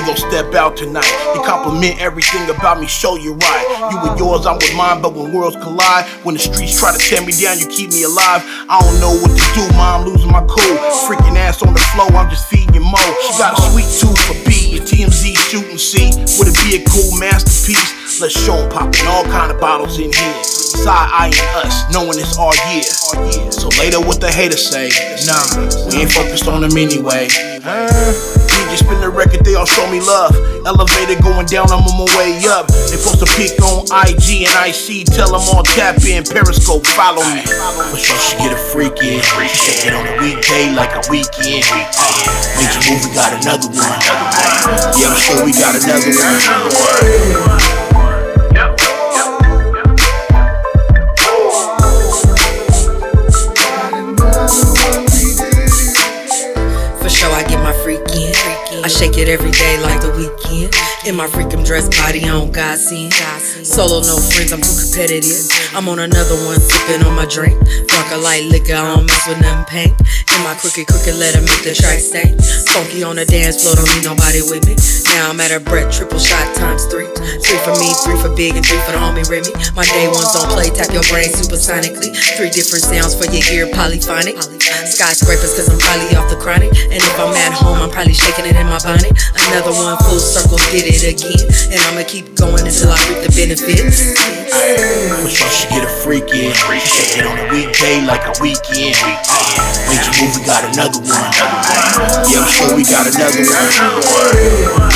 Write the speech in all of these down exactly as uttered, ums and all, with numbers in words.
we gon' step out tonight. You compliment everything about me, show you right. You with yours, I'm with mine, but when worlds collide, when the streets try to tear me down, you keep me alive. I don't know what to do, ma, I'm losing my cool. Freaking ass on the floor, I'm just feeding you more. She got a sweet tooth for B, and T M Z shooting C. Would it be a cool masterpiece? Let's show 'em popping all kind of bottles in here. Side eyeing us, knowing it's our year. So later what the haters say, nah, we ain't focused on them anyway. We just spin the record, they all show me love. Elevator going down, I'm on my way up. They post a pic on I G and I C, tell them all tap in, Periscope, follow me. For sure she get a freak in, she shake it on a weekday like a weekend. Major Move, we got another one. Yeah, I'm sure we got another one. I get my freak in. I shake it every day like the weekend. In my freakum dress body on God sin. Solo no friends, I'm too competitive. I'm on another one sipping on my drink. Drunk a light liquor, I don't mess with nothing pink. In my crooked crooked letter make the track stay funky on the dance floor, don't need nobody with me. Now I'm at a Brett, triple shot times three. Three for me, three for Big, and three for the homie Remy. My day ones don't play, tap your brain supersonically. Three different sounds for your ear, polyphonic. Skyscrapers cause I'm probably off the chronic. And if I'm at home, I'm probably shaking it in my bonnet. Another one, full circle, did it again. And I'ma keep going until I reap the benefits. For sure she get a freak in, she shake it on a weekday like a weekend. Major Move, we got another one. Yeah, I'm sure we got another one.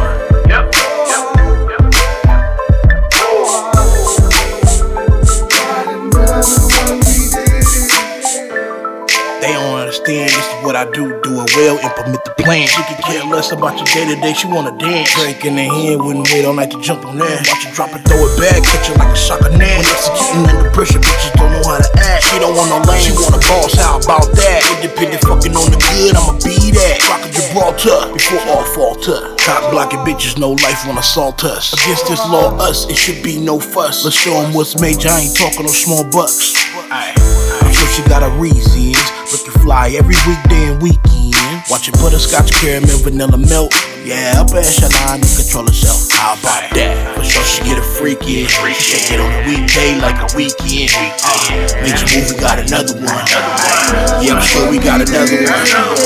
They don't understand, this is what I do, do it well, implement the plan. She can care less about your day to day, she wanna dance. Drink in the hand, wouldn't wait all night to jump on that. Watch you drop it, throw it back, catch it like a shock of net. When executing under pressure, bitches don't know how to act. She don't want no lane, she want a boss, how about that? Independent fucking on the good, I'ma be that. Rock a Gibraltar, before all falter. Top blocking bitches, no life wanna assault us. Against this law, us, it should be no fuss. Let's show them what's major, I ain't talking no small bucks. I'm sure she got her reasons. Looking fly every weekday and weekend. Watching butterscotch, caramel, vanilla milk. Yeah, upper echelon and control herself. How about that? For sure she get a freak in. She shake it on a weekday like a weekend. Major Move, we got another one. Yeah, I'm sure we got another one.